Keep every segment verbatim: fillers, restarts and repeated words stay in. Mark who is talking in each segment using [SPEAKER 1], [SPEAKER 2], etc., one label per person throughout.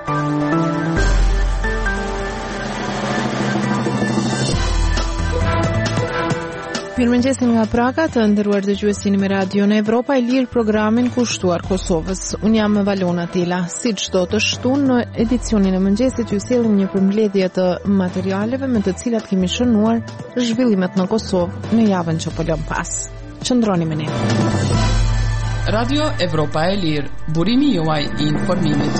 [SPEAKER 1] Mirëmëngjesin nga Praga, të nderuar dëgjuesinë me Radio në Evropa e Lirë, programin kushtuar Kosovës. Unë jam Valona Tila. Si çdo të shtunë në edicionin e mëngjesit ju sjellim një përmbledhje të materialeve me të cilat kemi shënuar zhvillimet në Kosovë në javën që po lëm pas. Qëndroni me ne.
[SPEAKER 2] Radio Evropa e Lirë, burimi juaj i informimit.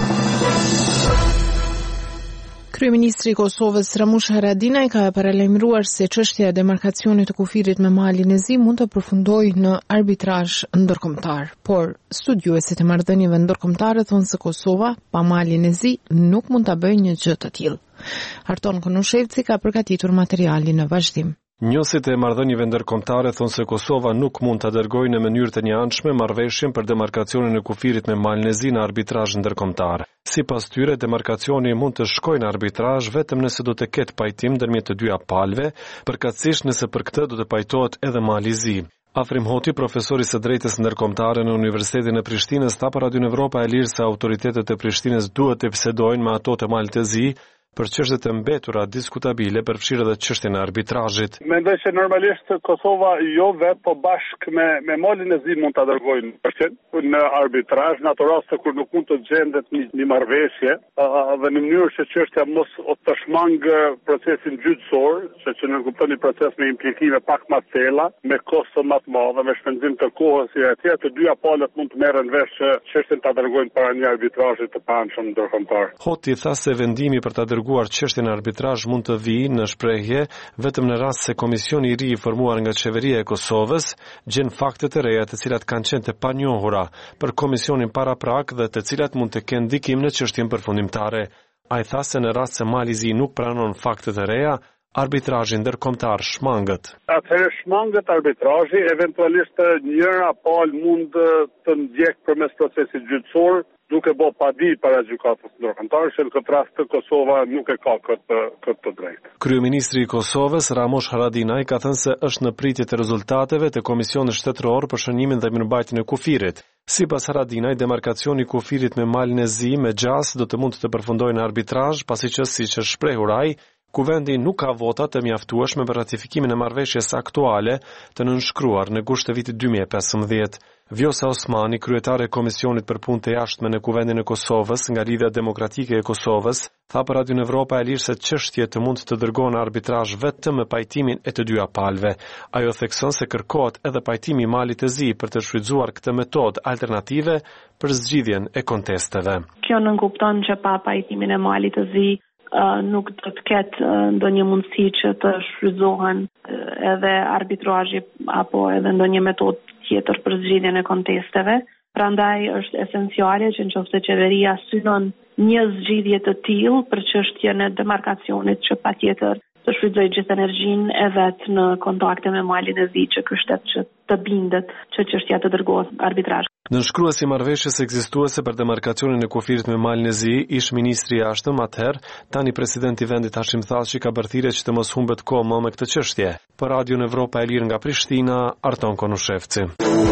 [SPEAKER 1] Kryeministri i Kosovës Ramush Haradinaj ka paralajmëruar se çështja e demarkacionit të kufirit me malin e Zi mund të përfundojë në arbitrazh ndërkombëtar, por studiuesit e marrëdhënieve ndërkombëtare thonë se Kosova pa malin e Zi nuk mund ta bëjë një gjë të tillë. Arton Konushevci ka përgatitur materialin në vazhdim.
[SPEAKER 3] Njësit e marrëdhënieve ndërkombëtare thonë se Kosova nuk mund ta dërgojë në mënyrë të njëanshme marrëveshjen për demarkacionin e kufirit me malin e Zi në arbitrazh ndërkombëtar. Sipas tyre, demarkacioni mund të shkojë në arbitrazh vetëm nëse do të ketë pajtim ndërmjet të dyja palëve, përkatësisht nëse për këtë do të pajtohet edhe mali i Zi. Afrim Hoti, profesori së drejtës ndërkombëtare në Universitetin e Prishtinës, tha për Radio Evropa e Lirë se autoritetet e Prishtinës duhet të bisedojnë me ato të malit të Zi për çështjet e mbetura diskutabile, përfshirë edhe çështjen e arbitrazhit.
[SPEAKER 4] Mendoj se normalisht Kosova jo vetë, po bashkë me me malin e Zi mund ta dërgojnë në arbitrazh, në ato raste kur nuk mund të gjendet një, një marrëveshje, dhe në mënyrë që çështja mos të shmangë procesin gjyqësor, që që në kupton një proces me implikime pak më të thella, me kosto më të mëdha, me shpenzim të kohës e atje, të dyja palët mund të merren vesh që çështjen ta dërgojnë para një arbitrazhi të paanshëm ndërkombëtar.
[SPEAKER 3] Hoti tha se vendimi për ta dërguar çështjen e arbitrazh mund të vijë në shprehje vetëm në rast se komisioni i ri i formuar nga qeveria e Kosovës gjen fakte të reja të cilat kanë qenë të panjohura për komisionin paraprak dhe të cilat mund të kenë ndikim në çështjen përfundimtare. Ai tha se në rast se Mali i Zi nuk pranon fakte të reja, arbitrazhi ndërkombëtar shmangët.
[SPEAKER 4] Atëherë shmangët arbitrazhi, eventualisht njëra palë mund të ndjek përmes procesit gjyqësor, duke bo padi para gjykatës ndërkombëtare, që në këtë rast Kosova nuk e ka këtë këtë drejtë.
[SPEAKER 3] Kryeministri i Kosovës Ramush Haradinaj ka thënë se është në pritje të rezultateve të Komisionit Shtetëror për shënimin dhe mirëmbajtjen e kufirit. Sipas Haradinaj, demarkacioni i kufirit me malin e Zi me gjas do të mund të përfundojë në arbitrazh, pasi që siç është shprehur ai, Kuvendi nuk ka vota të mjaftueshme për ratifikimin e marrëveshjes aktuale të nënshkruar në gusht të vitit dy mijë e pesëmbëdhjetë. Vjosa Osmani, kryetare e Komisionit për Punë të Jashtme në Kuvendin e Kosovës nga Lidhja Demokratike e Kosovës, tha për Radio Evropa e Lirë se çështjet të mund të dërgohen në arbitrazh vetëm me pajtimin e të dyja palëve. Ajo thekson se kërkohet edhe pajtimi i malit të Zi për të shfrytzuar këtë metodë alternative për zgjidhjen e kontesteve.
[SPEAKER 5] Kjo nënkupton që pa pajtimin e malit të Zi Uh, nuk do të ketë uh, ndonjë mundësi që të shfrytëzohen uh, edhe arbitrazhi apo edhe ndonjë metodë tjetër për zgjidhjen e kontesteve. Prandaj është esenciale që nëse qeveria synon një zgjidhje të tillë për çështjen e demarkacionit, që patjetër të shfrytëzojë gjithë energjinë e vet në kontakte me malin e Zi, që ky shtet që të bindet që çështja të dërgohet arbitrazh.
[SPEAKER 3] Nënshkruesi i marrëveshjes ekzistuese për demarkacionin e kufirit me malin e Zi, ish ministri i jashtëm atëherë, tani presidenti i vendit Hashim Thaçi ka bërthire që të mos humbet kohë më me këtë çështje. Për Radio Evropa e Lirë nga Prishtina, Arton Konushevci.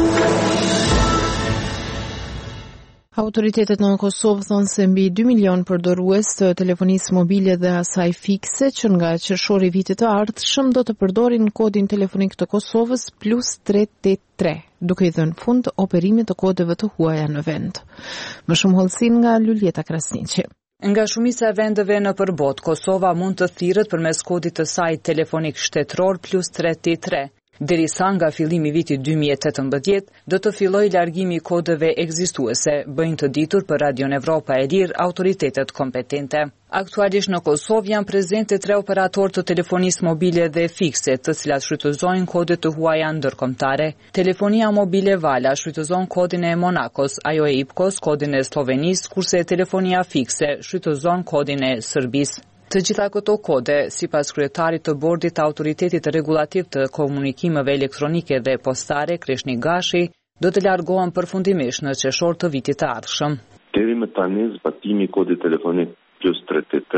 [SPEAKER 1] Autoritetet në Kosovë thonë se mbi dy milion përdorues të telefonisë mobile dhe asaj fikse që nga qershori i vitit të ardhshëm do të përdorin kodin telefonik të Kosovës plus tre tetëdhjetë e tre, duke i dhënë fund operimit të kodeve të huaja në vend. Më shumë hollësin nga Luljeta Krasniqi.
[SPEAKER 6] Nga shumica e vendeve në përbot, Kosova mund të thirret përmes kodit të saj telefonik shtetëror plus tre tetëdhjetë e tre. Derisa nga fillimi i vitit dy mijë e tetëmbëdhjetë do të fillojë largimi i kodeve ekzistuese, bëjnë të ditur për Radio Evropa e Lirë autoritetet kompetente. Aktualisht në Kosovë janë prezente tre operatorë të telefonisë mobile dhe fikse, të cilat shfrytëzojnë kode të huaja ndërkombëtare. Telefonia mobile Vala shfrytëzon kodin e Monakos, ajo e Ipkos kodin e Slovenisë, kurse telefonia fikse shfrytëzon kodin e Serbisë. Të gjitha këto kode, sipas kryetarit të bordit të Autoritetit Rregullativ të Komunikimeve Elektronike dhe Postare, Kreshni Gashi, do të largohen përfundimisht në qershor të vitit të ardhshëm.
[SPEAKER 7] Deri më tani zbatimi i kodit telefonik plus tre tetëdhjetë e tre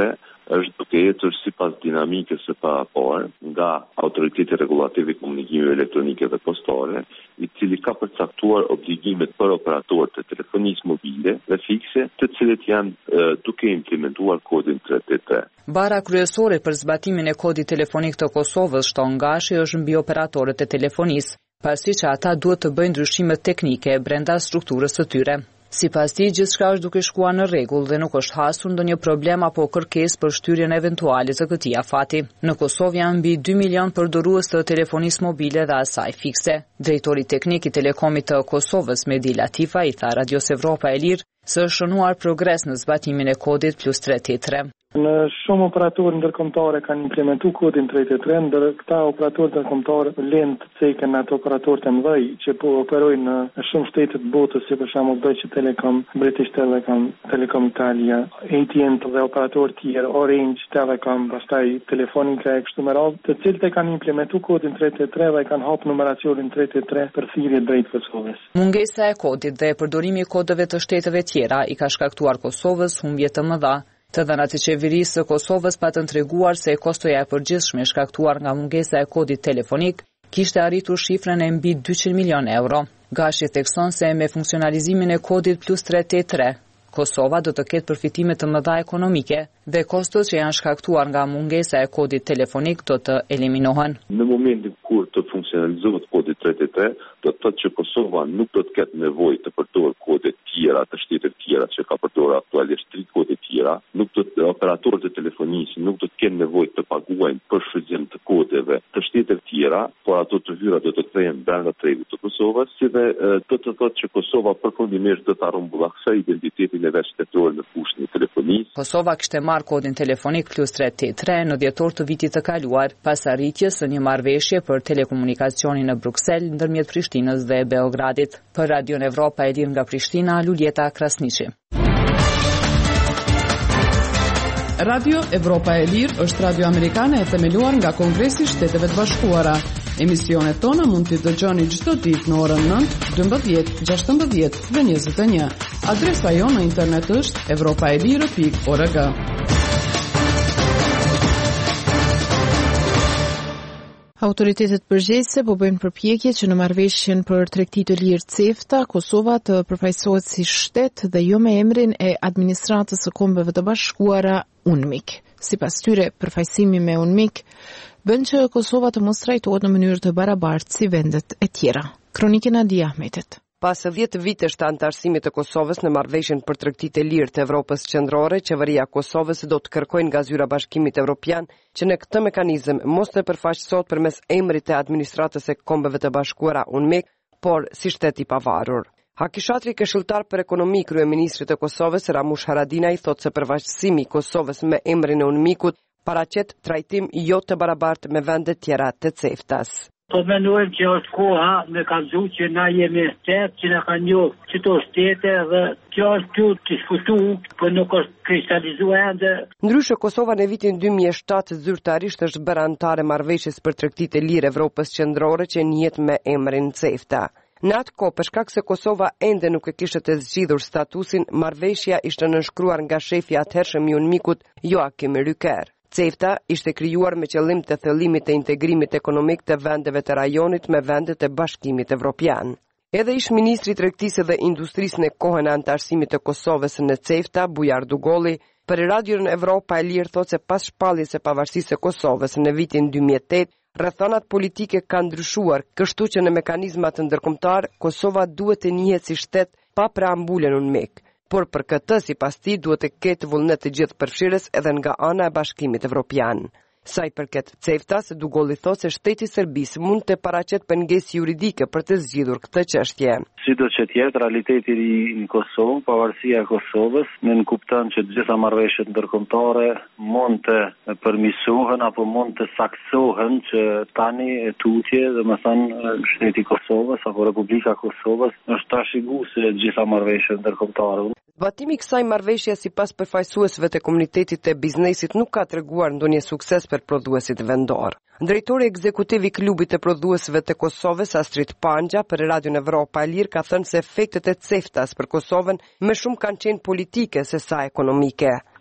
[SPEAKER 7] është duke ecur sipas dinamikës së parapare nga Autoriteti Rregullativ i Komunikimeve Elektronike dhe Postare, i cili ka përcaktuar obligimet për operatorët e telefonisë mobile dhe fikse, të cilët janë e, duke implementuar kodin tre tre tre.
[SPEAKER 6] Bara kryesore për zbatimin e kodit telefonik të Kosovës shton Gashi është mbi operatorët e telefonisë, pasi që ata duhet të bëjnë ndryshime teknike brenda strukturës së tyre. Sipas tij, gjithçka është duke shkuar në rregull dhe nuk është hasur ndonjë problem apo kërkesë për shtyrjen eventuale të këtij afati. Në Kosovë janë mbi dy milion përdorues të telefonisë mobile dhe asaj fikse. Drejtori teknik i Telekomit të Kosovës, Medi Latifa, i tha Radios Evropa e Lirë se është shënuar progres në zbatimin e kodit plus tre tre tre.
[SPEAKER 8] Në shumë operatorë ndërkombëtare kanë implementuar kodin tre tre tre, ndër këta operatorë ndërkombëtar lënë të cekën ato operatorë të mëdhej që po operojnë në shumë shtete të botës, si për shembull Deutsche Telekom, British Telecom, Telecom Italia, A T and T dhe operatorë tjerë, Orange, Telecom, pastaj Telefonica e kështu me radhë, të cilët e kanë implementuar kodin tre tre tre dhe kanë hap numeracionin tre tre tre për thirrje drejt Kosovës.
[SPEAKER 6] Mungesa e kodit dhe përdorimi i kodeve të shteteve tjera i ka shkaktuar Kosovës humbje të mëdha. Të dhënat e qeverisë së Kosovës patën treguar se kostoja e përgjithshme shkaktuar nga mungesa e kodit telefonik kishte arritur shifrën e mbi dyqind milion euro. Gashi thekson se me funksionalizimin e kodit plus tre tre tre, Kosova do të ketë përfitime të mëdha ekonomike dhe kostot që janë shkaktuar nga mungesa e kodit telefonik do të eliminohen.
[SPEAKER 7] Në momentin kur të funksionalizohet kodi tre tre tre, do të thotë që Kosova nuk do të ketë nevojë të përdorë kode tjera të shtetet tjera që ka përdorur aktualisht tri kode tjera, nuk do të operatorët e telefonisë nuk do të kenë nevojë të paguajnë për shfrytëzim të kodeve të shtetet tjera, por ato të hyra do të kthehen brenda tregut të Kosovës, si dhe do të thotë që Kosova përfundimisht do ta rrumbullakse identitetin e vet shtetëror në fushën e telefonisë.
[SPEAKER 6] Kosova kishte marrë kodin telefonik plus tre tre tre në dhjetor të vitit të kaluar, pas arritjes së një marrëveshje për telekomunikacionin në Bruksel ndërmjet Prishtinës dhe Beogradit. Për Radion Evropa e Lirë nga Prishtina, Luljeta Krasniqi.
[SPEAKER 2] Radio Evropa e Lirë është radio amerikane e themeluar nga Kongresi i Shteteve të Bashkuara. Emisionet tona mund t'i dëgjoni çdo ditë në orën nëntë, dymbëdhjetë, gjashtëmbëdhjetë dhe njëzet e një. Adresa jonë në internet është evropaelire pikë org.
[SPEAKER 1] Autoritetet përgjegjëse po bëjnë përpjekje që në marrëveshjen për tregti të lirë CEFTA, Kosova të përfaqësohet si shtet dhe jo me emrin e administratës së Kombeve të Bashkuara UNMIK. Sipas tyre, përfaqësimi me UNMIK bën që Kosova të mos trajtohet në mënyrë të barabartë si vendet e tjera. Kronikën e Adi Ahmetit.
[SPEAKER 9] Pas dhjetë vitesh të anëtarësimit të Kosovës në marrëveshjen për tregtitë e lirë të Evropës Qendrore, qeveria e Kosovës do të kërkojë nga zyra Bashkimit Evropian që në këtë mekanizëm mos të përfaqësohet përmes emrit të administratës së Kombeve të Bashkuara UNMIK, por si shtet i pavarur. Hakishatri këshilltar për ekonomi kryeministrit të Kosovës Ramush Haradinaj thotë se përfaqësimi i Kosovës me emrin e UNMIK-ut paraqet trajtim jo të barabartë me vendet tjera të CEFTA-s.
[SPEAKER 10] Po mendojmë që është koha me kallëzu që na jemi shtet, që na kanë njohur çdo shtete dhe kjo është kjo të diskutuar, por nuk është kristalizuar ende.
[SPEAKER 9] Ndryshe Kosova në vitin dy mijë e shtatë zyrtarisht është bërë anëtare marrëveshjes për tregtitë e lirë Evropës Qendrore që njihet me emrin CEFTA. Në atë kohë, për shkak se Kosova ende nuk e kishte të zgjidhur statusin, marrëveshja ishte nënshkruar nga shefi i atëhershëm i UNMIK-ut Joachim Rüker. CEFTA ishte krijuar me qëllim të thellimit të integrimit ekonomik të vendeve të rajonit me vendet e Bashkimit Evropian. Edhe ish ministri i Tregtisë dhe Industrisë në kohën e anëtarësimit të Kosovës në CEFTA, Bujar Dugolli, për Radion Evropa e Lirë thotë se pas shpalljes së pavarësisë së Kosovës në vitin dy mijë e tetë, rrethonat politike kanë ndryshuar, kështu që në mekanizmat ndërkombëtar Kosova duhet të njihet si shtet pa preambulën UNMIK. Por për këtë, sipas tij, duhet të ketë vullnet të gjithë përfshirës edhe nga ana e Bashkimit Evropian. Sa i përket CEFTA-s, Dugolli thotë se shteti i Serbisë mund të paraqet pengesë juridike për të zgjidhur këtë çështje.
[SPEAKER 11] Sido që tjetë, realiteti i në Kosovë, pavarësia e Kosovës, në nënkupton që të gjitha marrëveshjet ndërkombëtare mund të përmirësohen apo mund të saksohen që tani e tutje, dhe më thënë shteti i Kosovës apo Republika e Kosovës është trashëguese të gjitha marrëveshjet ndërkombëtare.
[SPEAKER 9] Zbatimi i kësaj marrëveshje sipas përfaqësuesve të komunitetit të biznesit nuk ka treguar ndonjë sukses për prodhuesit vendor. Drejtori ekzekutiv i klubit të prodhuesve të Kosovës, Astrid Panja, për Radion Evropa e Lirë ka thënë se efektet e CEFTA-s për Kosovën më shumë kanë qenë politike se sa ekonomike.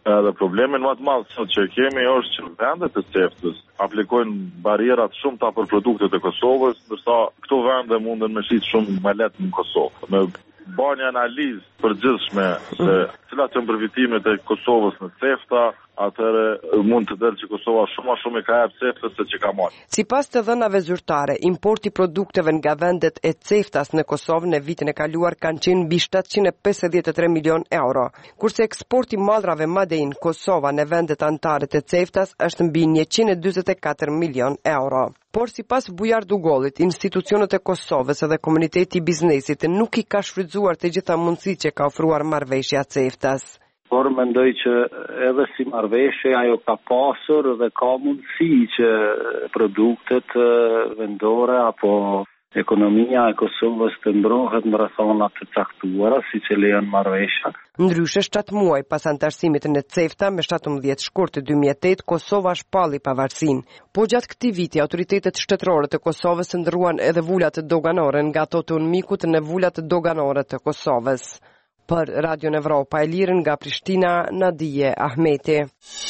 [SPEAKER 12] Edhe problemin më të madh sot që kemi është që vendet e CEFTA-s aplikojnë barierat shumë ta për produktet e Kosovës, ndërsa këto vende munden me shit shumë më lehtë në Kosovë. Me bërë një analizë përgjithshme se cilat janë përfitimet e Kosovës në CEFTA, atëherë mund të delë që Kosova shumë a shumë e ka jep CEFTA se që ka marrë.
[SPEAKER 9] Sipas të dhënave zyrtare, importi produkteve nga vendet e CEFTA-s në Kosovë në vitin e kaluar kanë qenë mbi shtatëqind e pesëdhjetë e tre milion euro, kurse eksporti mallrave Made in Kosova në vendet anëtare të CEFTA-s është mbi njëqind e dyzet e katër milion euro. Por sipas Bujar Dugollit, institucionet e Kosovës dhe komuniteti i biznesit nuk i ka shfrytzuar të gjitha mundësitë që ka ofruar marrëveshja CEFTA-s.
[SPEAKER 11] Por mendoj që edhe si marrëveshje ajo ka pasur dhe ka mundësi që produktet vendore apo ekonomia e Kosovës të ndrohet në rrethona të caktuara, siç e lejon marrëveshja.
[SPEAKER 9] Ndryshe, shtatë muaj pas antarësimit në CEFTA me shtatëmbëdhjetë shkurt dy mijë e tetë, Kosova shpalli pavarësinë. Po gjatë këtij viti, autoritetet shtetërore të Kosovës ndruan edhe vulat doganore nga ato të Unmikut në vulat doganore të Kosovës. Për Radion Evropa e Lirë nga Prishtina, Nadije Ahmeti.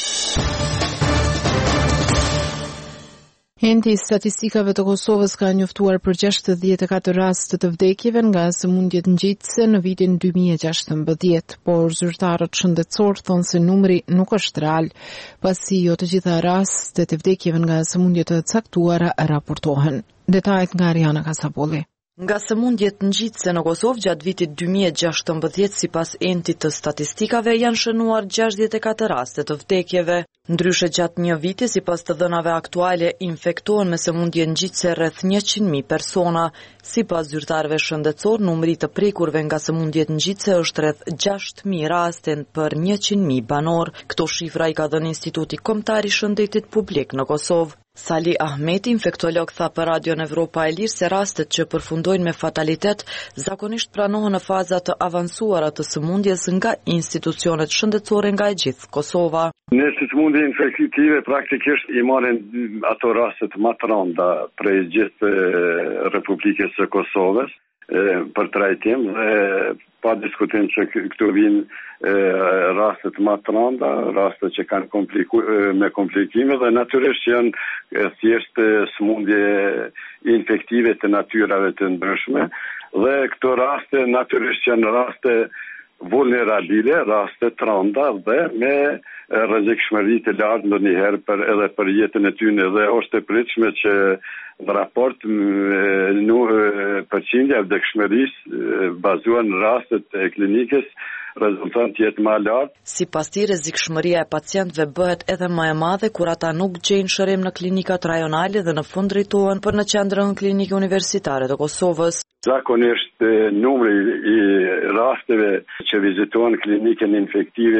[SPEAKER 1] Enti i statistikave të Kosovës ka njoftuar për gjashtëdhjetë e katër raste të vdekjeve nga sëmundjet ngjitëse në vitin dy mijë e gjashtëmbëdhjetë, por zyrtarët shëndetësor thonë se numri nuk është real, pasi jo të gjitha rastet e vdekjeve nga sëmundjet të caktuara raportohen. Detajet nga Ariana Kasapolli.
[SPEAKER 13] Nga sëmundjet ngjitëse në Kosovë gjatë vitit dy mijë e gjashtëmbëdhjetë sipas entit të statistikave janë shënuar gjashtëdhjetë e katër raste të vdekjeve. Ndryshe gjatë një viti, sipas të dhënave aktuale, infektohen me sëmundje ngjitëse rreth njëqind mijë persona. Sipas zyrtarëve shëndetësor, numri të prekurve nga sëmundjet ngjitëse është rreth gjashtë mijë raste për njëqind mijë banor. Këto shifra i ka dhënë Instituti Kombëtar i Shëndetit Publik në Kosovë. Sali Ahmeti, infektolog, tha për Radion Evropa e Lirë se rastet që përfundojnë me fatalitet zakonisht pranohen në faza të avancuara të sëmundjes nga institucionet shëndetësore nga e gjithë Kosova.
[SPEAKER 14] Në sëmundje infektive praktikisht i marrin ato rastet më të rënda prej gjithë Republikës së Kosovës për trajtim dhe pa diskutim që këtu vinë rastet më të rënda, rastet që kanë kompliku, me komplikime dhe natyrisht janë thjesht sëmundje infektive të natyrave të ndryshme dhe këto raste natyrisht janë raste vulnerabile, raste të rënda dhe me rrezikshmëri të lartë ndonjëherë për edhe për jetën e tyre dhe është e pritshme që në raport në përqindja e vdekshmërisë bazuar në rastet e klinikës rezultat jetë më lartë.
[SPEAKER 13] Sipas tij, rrezikshmëria e pacientëve bëhet edhe më e madhe kur ata nuk gjejnë shërim në klinikat rajonale dhe në fund drejtohen për në qendrën klinike universitare të Kosovës.
[SPEAKER 14] Zakonisht numri i rasteve që vizitohen klinikën infektive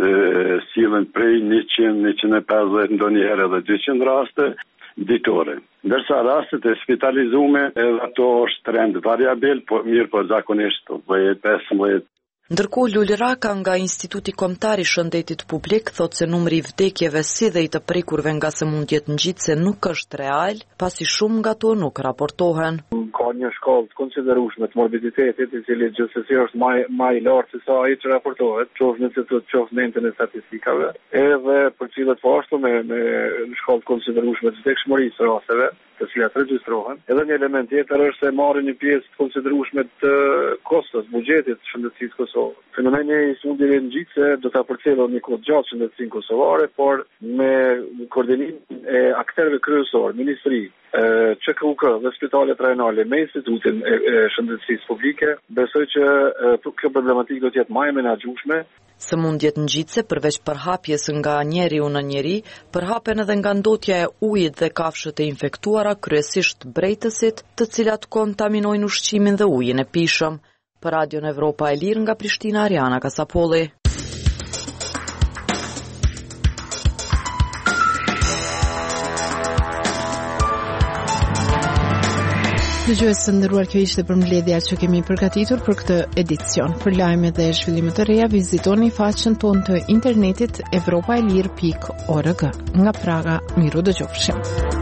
[SPEAKER 14] sillen prej njëqind, njëqind e pesëdhjetë, ndonjëherë edhe dyqind raste ditore. Ndërsa rastet e spitalizume edhe ato është trend variabil, po mirë po zakonisht dhjetë pesëmbëdhjetë.
[SPEAKER 13] Ndërkohë Luli Raka nga Instituti Kombëtar i Shëndetit Publik thotë se numri i vdekjeve si dhe i të prekurve nga sëmundjet ngjitëse nuk është real, pasi shumë nga to nuk raportohen.
[SPEAKER 15] Ka një shkallë të konsiderueshme të morbiditetit, i cili gjithsesi është më më i lartë se sa ai që raportohet, qoftë në institut, qoftë në entin e statistikave, edhe për cilët po ashtu me me shkallë të konsiderueshme të vdekshmërisë rasteve, të cilat regjistrohen. Edhe një element tjetër është se marrin një pjesë të konsiderueshme të kostos buxhetit të shëndetësisë Kosovë. Fenomeni i sëmundjeve ngjitëse do ta përcjellë një kohë gjatë shëndetësinë kosovare, por me koordinimin e aktorëve kryesorë, ministri, Q K U K dhe spitalet rajonale me Institutin e Shëndetësisë Publike, besoj që kjo problematikë do të jetë më e menaxhueshme.
[SPEAKER 13] Sëmundjet ngjitëse përveç përhapjes nga njeriu në njeri, përhapen edhe nga ndotja e ujit dhe kafshët e infektuara, kryesisht brejtësit, të cilat kontaminojnë ushqimin dhe ujin e pishëm. Për Radion Evropa e Lirë nga Prishtina, Ariana Kasapolli.
[SPEAKER 1] Dëgjues të nderuar, kjo ishte përmbledhja që kemi përgatitur për këtë edicion. Për lajme dhe zhvillime të reja, vizitoni faqen tonë të internetit evropaelir pikë org. Nga Praga, miru dëgjofshim.